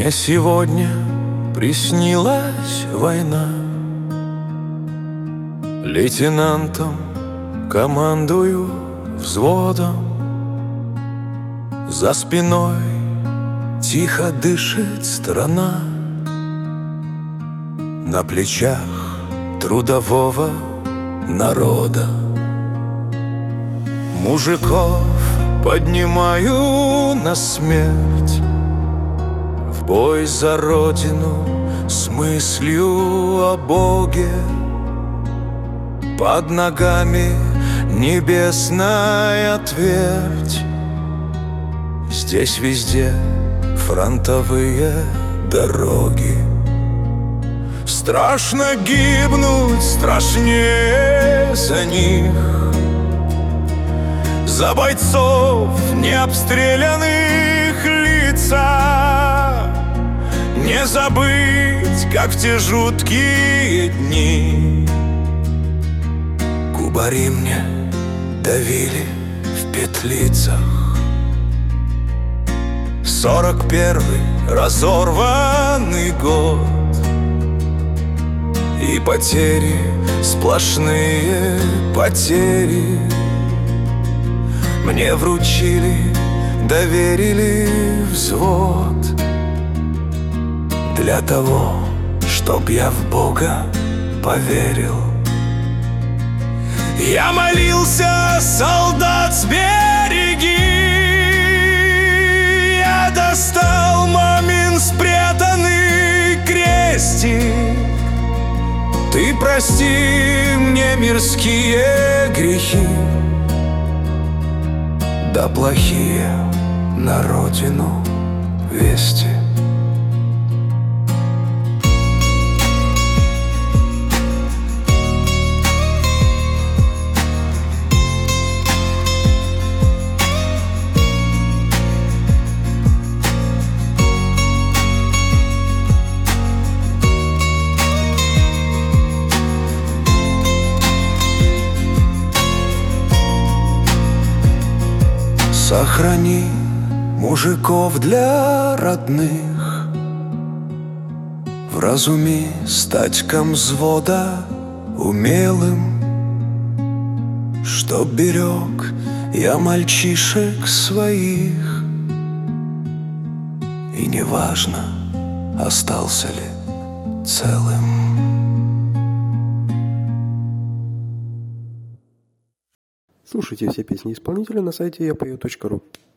Мне сегодня приснилась война. Лейтенантом командую взводом. За спиной тихо дышит страна. На плечах трудового народа. Мужиков поднимаю на смерть, в бой за родину с мыслью о Боге. Под ногами небесная твердь. Здесь везде фронтовые дороги. Страшно гибнуть, страшнее за них, за бойцов необстрелянных лица. Не забыть, как в те жуткие дни кубари мне давили в петлицах. 41-й разорванный год, и потери, сплошные потери. Мне вручили, доверили взвод для того, чтоб я в Бога поверил. Я молился, солдат, сбереги. Я достал мамин спрятанный крестик. Ты прости мне мирские грехи, да плохие на родину вести. Сохрани мужиков для родных, вразуми стать комзвода умелым, чтоб берег я мальчишек своих. И неважно, остался ли целым. Слушайте все песни исполнителя на сайте yapою.ru.